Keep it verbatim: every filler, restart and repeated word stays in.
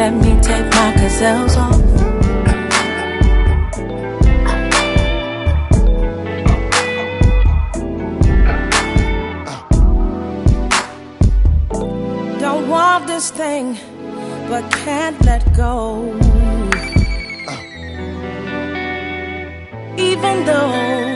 let me take my gazelles off. Don't want this thing, but can't let go. Even though